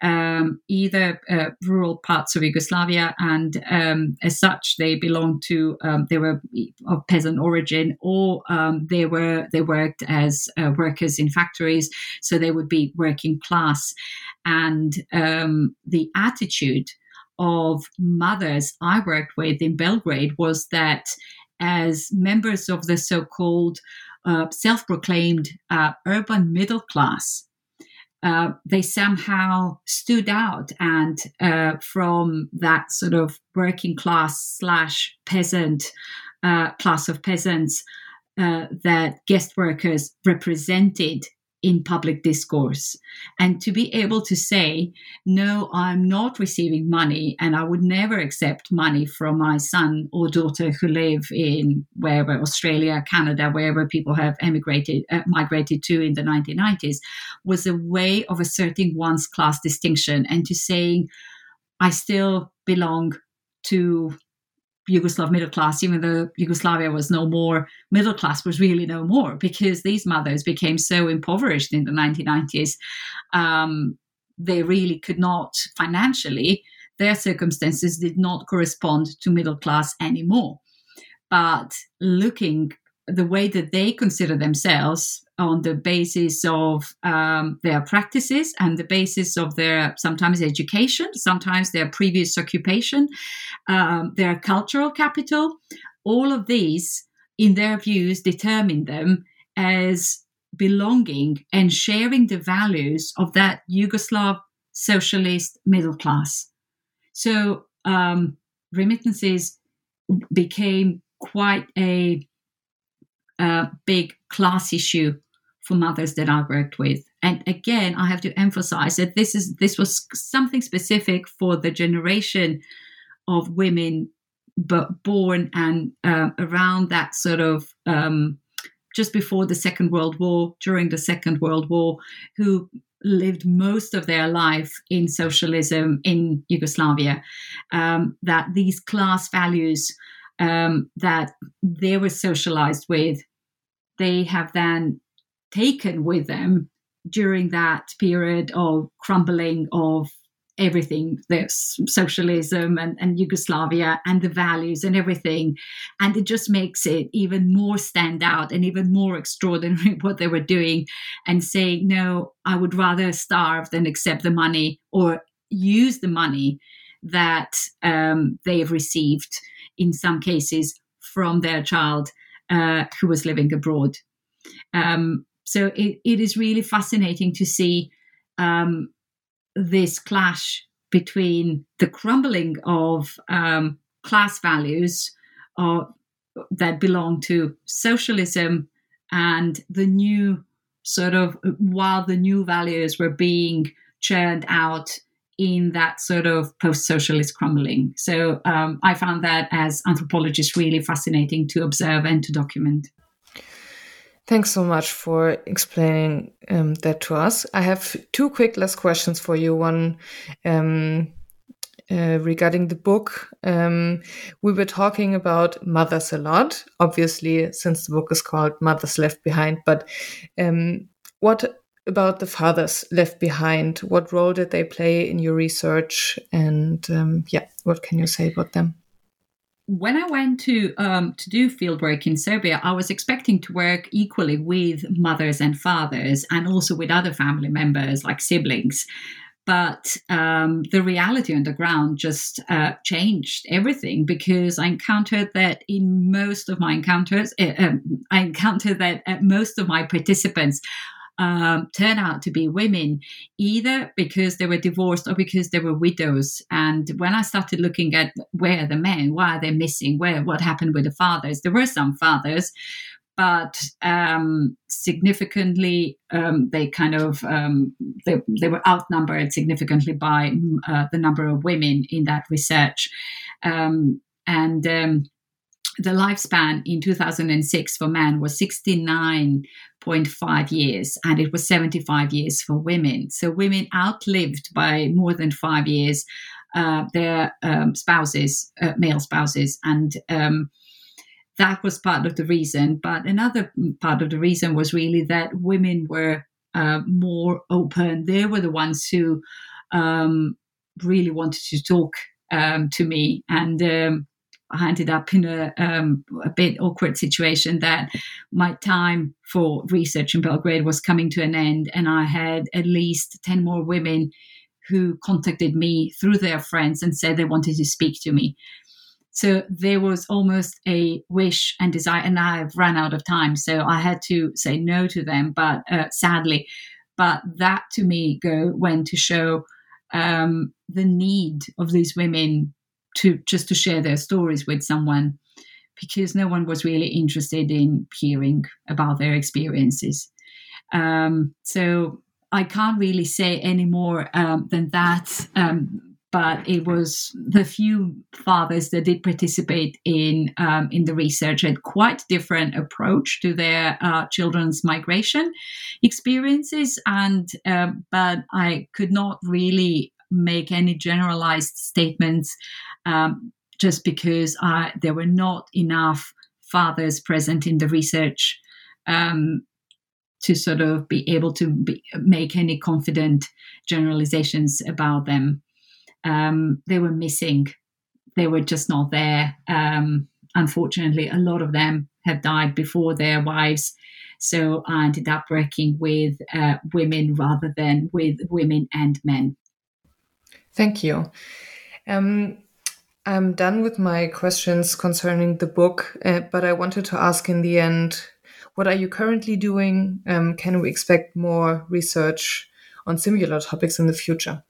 um, either uh, rural parts of Yugoslavia, and um, as such, they belonged to um, they were of peasant origin, or um, they were they worked as uh, workers in factories, so they would be working class, and um, the attitude of mothers I worked with in Belgrade was that, as members of the so-called uh, self-proclaimed uh, urban middle class, uh, they somehow stood out, and uh, from that sort of working class slash peasant uh, class of peasants uh, that guest workers represented in public discourse. And to be able to say, no, I'm not receiving money, and I would never accept money from my son or daughter who live in wherever, Australia, Canada, wherever people have emigrated, uh, migrated to in the nineteen nineties, was a way of asserting one's class distinction and to saying, I still belong to Yugoslav middle class, even though Yugoslavia was no more, middle class was really no more, because these mothers became so impoverished in the nineteen nineties. Um, they really could not financially, their circumstances did not correspond to middle class anymore. But looking the way that they consider themselves on the basis of um, their practices and the basis of their sometimes education, sometimes their previous occupation, um, their cultural capital, all of these, in their views, determine them as belonging and sharing the values of that Yugoslav socialist middle class. So um, remittances became quite a, a big class issue for mothers that I worked with. And again, I have to emphasize that this is this was something specific for the generation of women but born and uh, around that sort of um, just before the Second World War, during the Second World War, who lived most of their life in socialism in Yugoslavia, um, that these class values um, that they were socialized with, they have then taken with them during that period of crumbling of everything, there's socialism and, and Yugoslavia and the values and everything. And it just makes it even more stand out and even more extraordinary what they were doing, and saying, no, I would rather starve than accept the money or use the money that um, they have received in some cases from their child uh, who was living abroad. Um, so it, it is really fascinating to see um, this clash between the crumbling of um, class values uh, that belong to socialism and the new sort of, while the new values were being churned out in that sort of post-socialist crumbling. So um, I found that as anthropologists really fascinating to observe and to document. Thanks so much for explaining um, that to us. I have two quick last questions for you. One um, uh, regarding the book. Um, we were talking about mothers a lot, obviously, since the book is called Mothers Left Behind. But um, what about the fathers left behind? What role did they play in your research? And um, yeah, what can you say about them? When I went to um, to do fieldwork in Serbia, I was expecting to work equally with mothers and fathers, and also with other family members like siblings. But um, the reality on the ground just uh, changed everything, because I encountered that in most of my encounters, uh, um, I encountered that uh, most of my participants Um, turn out to be women, either because they were divorced or because they were widows. And when I started looking at where are the men, why are they missing, where what happened with the fathers, there were some fathers, but um, significantly, um, they kind of um, they, they were outnumbered significantly by uh, the number of women in that research, um, and um, the lifespan in two thousand six for men was sixty-nine point five years, and it was seventy-five years for women. So women outlived by more than five years uh, their um, spouses, uh, male spouses, and um, that was part of the reason. But another part of the reason was really that women were uh, more open. They were the ones who um, really wanted to talk um, to me, and um, I ended up in a, um, a bit awkward situation that my time for research in Belgrade was coming to an end, and I had at least ten more women who contacted me through their friends and said they wanted to speak to me. So there was almost a wish and desire, and I've run out of time, so I had to say no to them, but uh, sadly. But that to me go went to show um, the need of these women to just to share their stories with someone, because no one was really interested in hearing about their experiences. Um, so I can't really say any more um, than that. Um, But it was the few fathers that did participate in um, in the research had quite different approach to their uh, children's migration experiences, and um, but I could not really make any generalized statements um, just because uh, there were not enough fathers present in the research um, to sort of be able to be, make any confident generalizations about them. Um, they were missing. They were just not there. Um, unfortunately, a lot of them have died before their wives. So I ended up working with uh, women rather than with women and men. Thank you. Um, I'm done with my questions concerning the book, uh, but I wanted to ask in the end, what are you currently doing? Um, can we expect more research on similar topics in the future?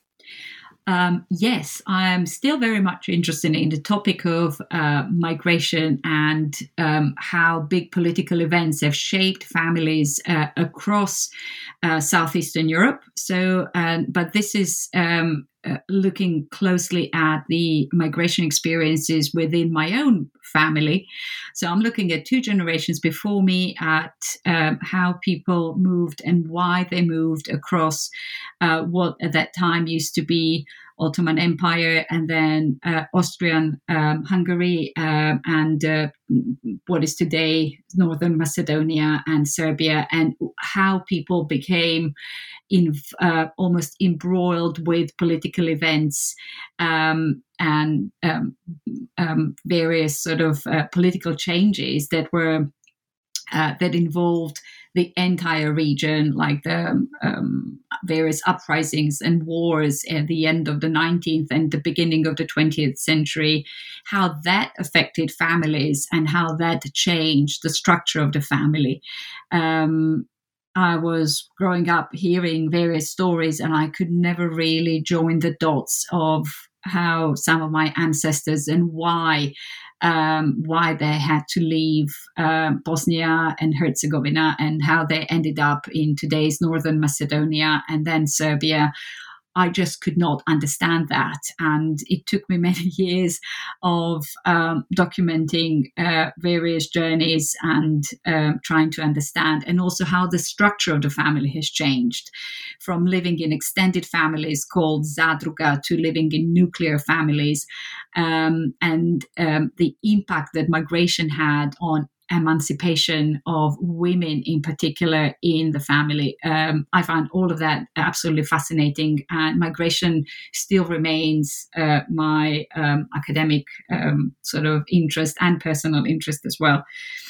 Um, yes, I'm still very much interested in the topic of uh, migration and um, how big political events have shaped families uh, across uh, Southeastern Europe. So, um, but this is um, uh, looking closely at the migration experiences within my own family. So I'm looking at two generations before me at um, how people moved and why they moved across uh, what at that time used to be Ottoman Empire, and then uh, Austrian um, Hungary, um, and uh, what is today Northern Macedonia and Serbia, and how people became in uh, almost embroiled with political events um, and um, um, various sort of uh, political changes that were uh, that involved the entire region, like the um, various uprisings and wars at the end of the nineteenth and the beginning of the twentieth century, how that affected families and how that changed the structure of the family. Um, I was growing up hearing various stories, and I could never really join the dots of how some of my ancestors and why um, why they had to leave uh, Bosnia and Herzegovina, and how they ended up in today's Northern Macedonia and then Serbia. I just could not understand that. And it took me many years of um, documenting uh, various journeys and um, trying to understand, and also how the structure of the family has changed from living in extended families called zadruga to living in nuclear families, um, and um, the impact that migration had on emancipation of women in particular in the family. Um, I find all of that absolutely fascinating, and migration still remains uh, my um, academic um, sort of interest and personal interest as well.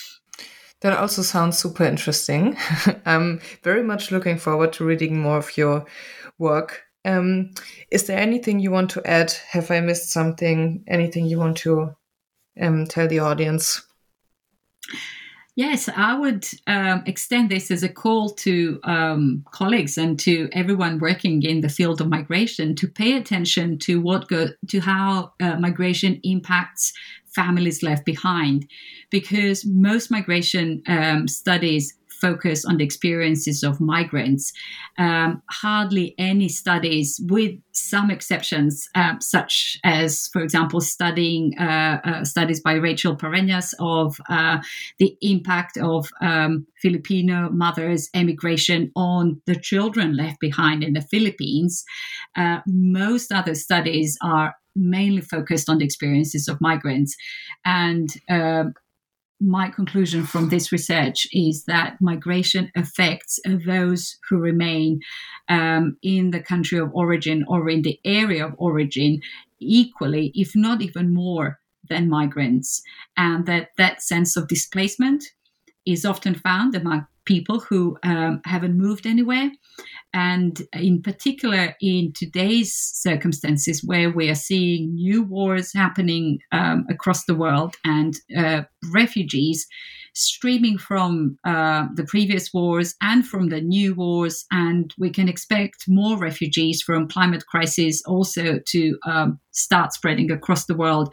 That also sounds super interesting. I'm very much looking forward to reading more of your work. Um, is there anything you want to add? Have I missed something? Anything you want to um, tell the audience? Yes, I would um, extend this as a call to um, colleagues and to everyone working in the field of migration to pay attention to what go to how uh, migration impacts families left behind, because most migration um, studies focus on the experiences of migrants. Um, hardly any studies, with some exceptions, uh, such as, for example, studying uh, uh, studies by Rachel Pareñas of uh, the impact of um, Filipino mothers' emigration on the children left behind in the Philippines. Uh, most other studies are mainly focused on the experiences of migrants. And uh, my conclusion from this research is that migration affects those who remain um, in the country of origin or in the area of origin equally, if not even more, than migrants. And that that sense of displacement is often found among people who um, haven't moved anywhere. And in particular, in today's circumstances, where we are seeing new wars happening um, across the world and uh, refugees streaming from uh, the previous wars and from the new wars, and we can expect more refugees from climate crisis also to um, start spreading across the world,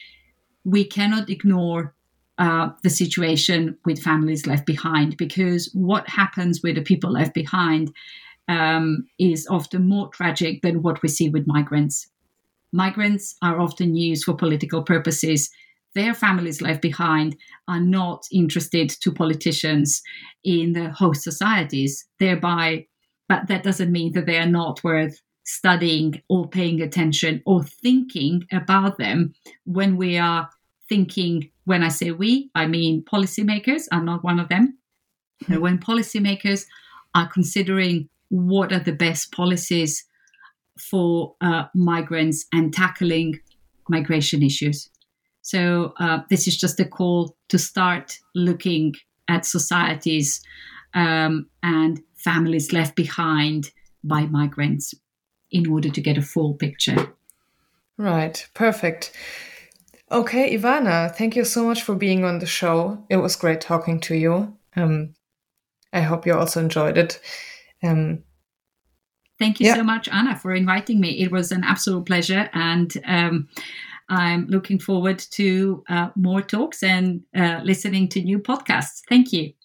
we cannot ignore Uh, the situation with families left behind, because what happens with the people left behind um, is often more tragic than what we see with migrants. Migrants are often used for political purposes. Their families left behind are not interested to politicians in the host societies, thereby, but that doesn't mean that they are not worth studying or paying attention or thinking about them when we are thinking. When I say we, I mean policymakers. I'm not one of them. Mm-hmm. When policymakers are considering what are the best policies for uh, migrants and tackling migration issues. So uh, this is just a call to start looking at societies um, and families left behind by migrants in order to get a full picture. Right. Perfect. Okay, Ivana, thank you so much for being on the show. It was great talking to you. Um, I hope you also enjoyed it. Um, thank you yeah. so much, Anna, for inviting me. It was an absolute pleasure, and um, I'm looking forward to uh, more talks and uh, listening to new podcasts. Thank you.